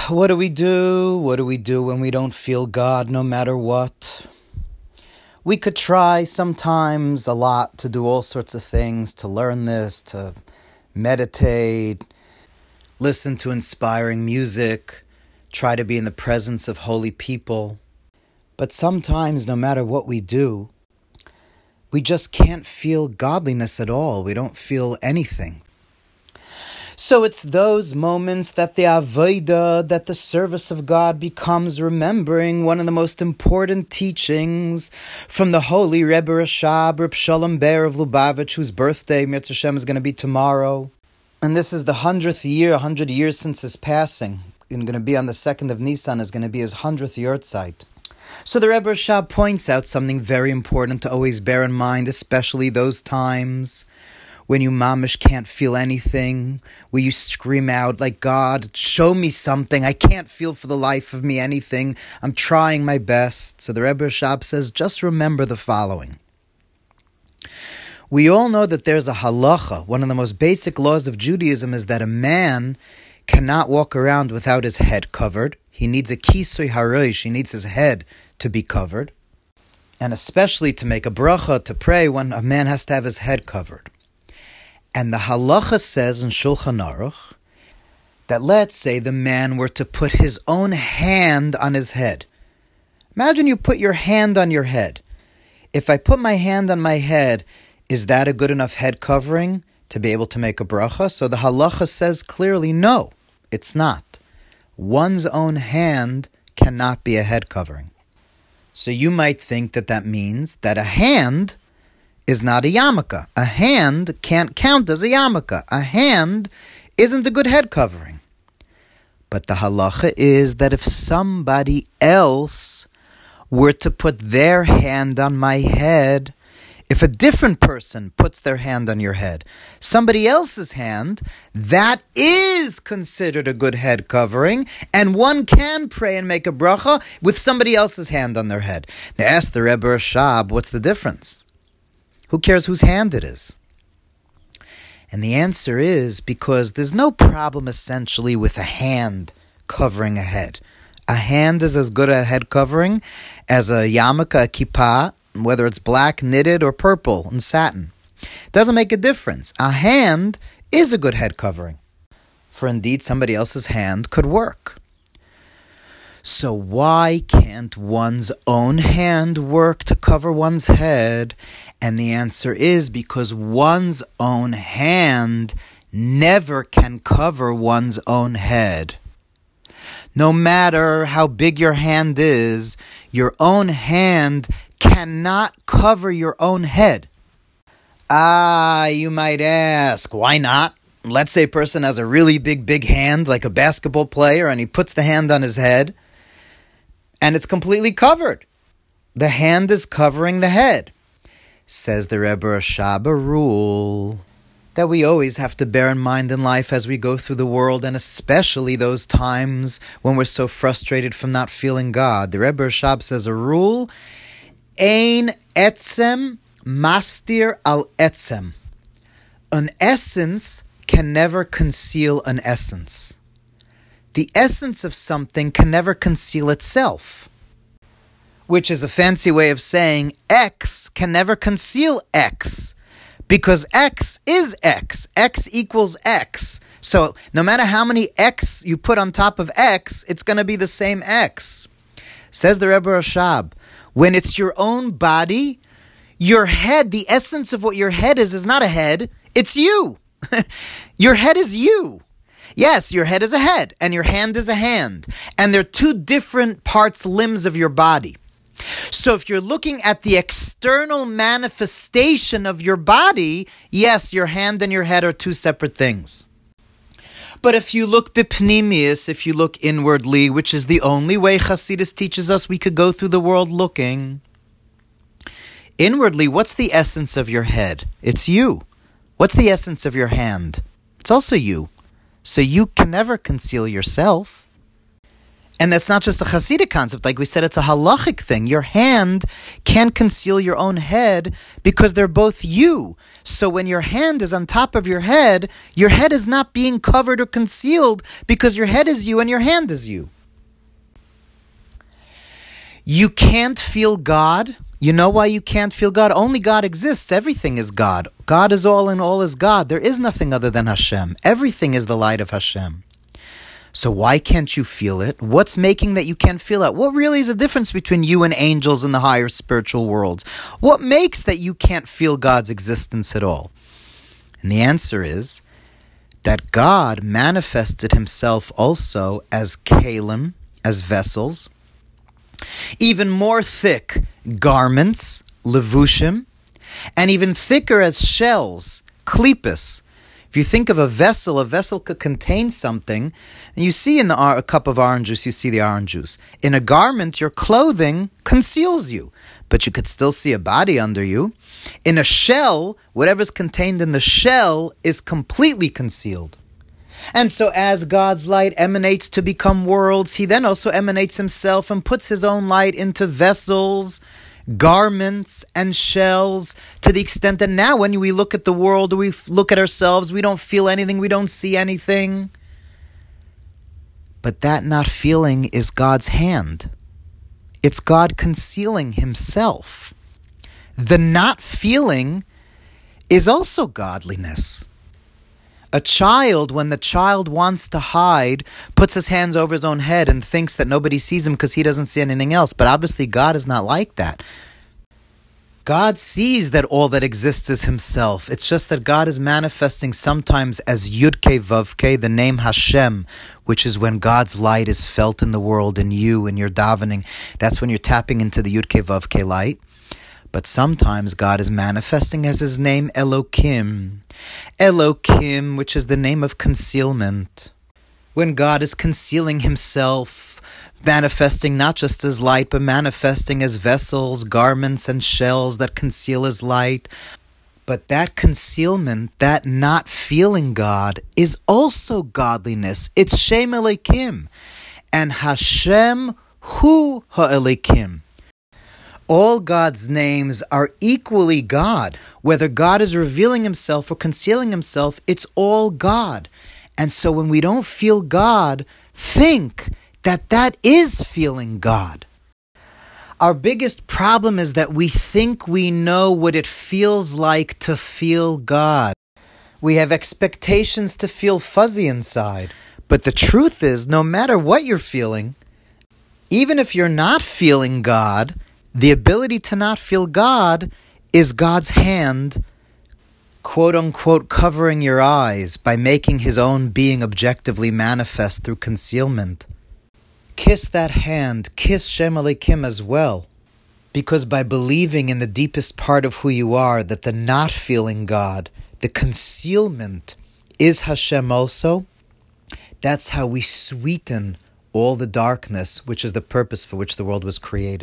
What do we do? What do we do when we don't feel God no matter what? We could try sometimes a lot to do all sorts of things, to learn this, to meditate, listen to inspiring music, try to be in the presence of holy people. But sometimes, no matter what we do, we just can't feel godliness at all. We don't feel anything. So it's those moments that the avodah, that the service of God becomes remembering one of the most important teachings from the holy Rebbe Rashab, Reb Shalom Ber of Lubavitch, whose birthday, Mirz Hashem, is going to be tomorrow. And this is the 100th year, 100 years since his passing. And going to be on the 2nd of Nisan, is going to be his 100th yahrzeit. So the Rebbe Rashab points out something very important to always bear in mind, especially those times when you mamish can't feel anything, where you scream out like, God, show me something. I can't feel for the life of me anything. I'm trying my best. So the Rebbe Rashab says, just remember the following. We all know that there's a halacha. One of the most basic laws of Judaism is that a man cannot walk around without his head covered. He needs a kisui harosh. He needs his head to be covered. And especially to make a bracha, to pray, when a man has to have his head covered. And the halacha says in Shulchan Aruch that let's say the man were to put his own hand on his head. Imagine you put your hand on your head. If I put my hand on my head, is that a good enough head covering to be able to make a bracha? So the halacha says clearly, no, it's not. One's own hand cannot be a head covering. So you might think that that means that a hand is not a yarmulke. A hand can't count as a yarmulke. A hand isn't a good head covering. But the halacha is that if somebody else were to put their hand on my head, if a different person puts their hand on your head, somebody else's hand, that is considered a good head covering, and one can pray and make a bracha with somebody else's hand on their head. They asked the Rebbe Rashab, what's the difference? Who cares whose hand it is? And the answer is because there's no problem essentially with a hand covering a head. A hand is as good a head covering as a yarmulke, a kippah, whether it's black, knitted, or purple and satin. It doesn't make a difference. A hand is a good head covering. For indeed, somebody else's hand could work. So why can't one's own hand work to cover one's head? And the answer is because one's own hand never can cover one's own head. No matter how big your hand is, your own hand cannot cover your own head. You might ask, why not? Let's say a person has a really big hand, like a basketball player, and he puts the hand on his head, and it's completely covered. The hand is covering the head. Says the Rebbe Rashab, a rule that we always have to bear in mind in life as we go through the world, and especially those times when we're so frustrated from not feeling God. The Rebbe Rashab says a rule, ein etzem mastir al etzem. An essence can never conceal an essence. The essence of something can never conceal itself, which is a fancy way of saying X can never conceal X, because X is X. X equals X. So no matter how many X you put on top of X, it's going to be the same X. Says the Rebbe Rashab, when it's your own body, your head, the essence of what your head is not a head, it's you. Your head is you. Yes, your head is a head, and your hand is a hand. And they're two different parts, limbs of your body. So if you're looking at the external manifestation of your body, yes, your hand and your head are two separate things. But if you look bipnimius, if you look inwardly, which is the only way Chassidus teaches us we could go through the world looking, inwardly, what's the essence of your head? It's you. What's the essence of your hand? It's also you. So you can never conceal yourself. And that's not just a Hasidic concept. Like we said, it's a halachic thing. Your hand can't conceal your own head because they're both you. So when your hand is on top of your head is not being covered or concealed because your head is you and your hand is you. You can't feel God. You know why you can't feel God? Only God exists. Everything is God. God is all and all is God. There is nothing other than Hashem. Everything is the light of Hashem. So why can't you feel it? What's making that you can't feel it? What really is the difference between you and angels in the higher spiritual worlds? What makes that you can't feel God's existence at all? And the answer is that God manifested himself also as kalim, as vessels, even more thick garments, levushim, and even thicker as shells, klipos. If you think of a vessel could contain something, and you see in a cup of orange juice, you see the orange juice. In a garment, your clothing conceals you, but you could still see a body under you. In a shell, whatever's contained in the shell is completely concealed. And so as God's light emanates to become worlds, he then also emanates himself and puts his own light into vessels, garments, and shells, to the extent that now when we look at the world, or we look at ourselves, we don't feel anything, we don't see anything. But that not feeling is God's hand. It's God concealing himself. The not feeling is also godliness. A child, when the child wants to hide, puts his hands over his own head and thinks that nobody sees him because he doesn't see anything else. But obviously God is not like that. God sees that all that exists is himself. It's just that God is manifesting sometimes as Yud-Kei Vav-Kei, the name Hashem, which is when God's light is felt in the world, in you, in your davening. That's when you're tapping into the Yud-Kei Vav-Kei light. But sometimes God is manifesting as his name Elokim. Elokim, which is the name of concealment. When God is concealing himself, manifesting not just as light, but manifesting as vessels, garments, and shells that conceal his light. But that concealment, that not feeling God, is also godliness. It's Shem Elokim. And Hashem Hu HaElokim. All God's names are equally God. Whether God is revealing himself or concealing himself, it's all God. And so when we don't feel God, think that that is feeling God. Our biggest problem is that we think we know what it feels like to feel God. We have expectations to feel fuzzy inside. But the truth is, no matter what you're feeling, even if you're not feeling God, the ability to not feel God is God's hand, quote-unquote, covering your eyes by making his own being objectively manifest through concealment. Kiss that hand, kiss Shem Elokim as well. Because by believing in the deepest part of who you are, that the not feeling God, the concealment, is Hashem also, that's how we sweeten all the darkness, which is the purpose for which the world was created.